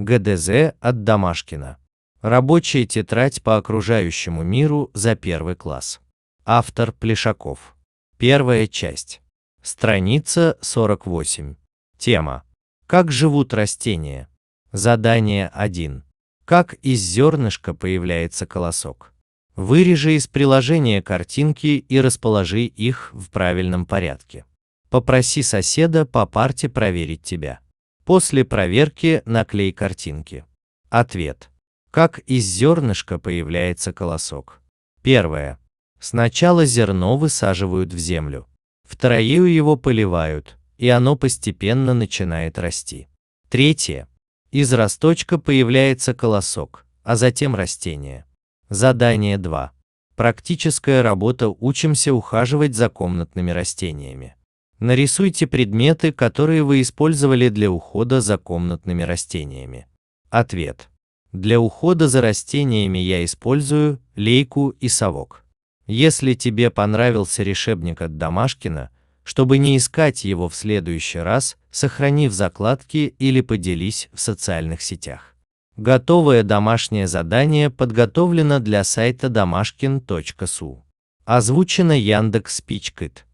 ГДЗ от Домашкина. Рабочая тетрадь по окружающему миру за 1 класс. Автор Плешаков. Первая часть. Страница 48. Тема. Как живут растения? Задание 1. Как из зернышка появляется колосок? Вырежи из приложения картинки и расположи их в правильном порядке. Попроси соседа по парте проверить тебя. После проверки наклей картинки. Ответ. Как из зернышка появляется колосок? Первое. Сначала зерно высаживают в землю. Второе его поливают, и оно постепенно начинает расти. Третье. Из росточка появляется колосок, а затем растение. Задание 2. Практическая работа. Учимся ухаживать за комнатными растениями. Нарисуйте предметы, которые вы использовали для ухода за комнатными растениями. Ответ. Для ухода за растениями я использую лейку и совок. Если тебе понравился решебник от Домашкина, чтобы не искать его в следующий раз, сохрани в закладке или поделись в социальных сетях. Готовое домашнее задание подготовлено для сайта domashkin.su. Озвучено Яндекс.Спичкит.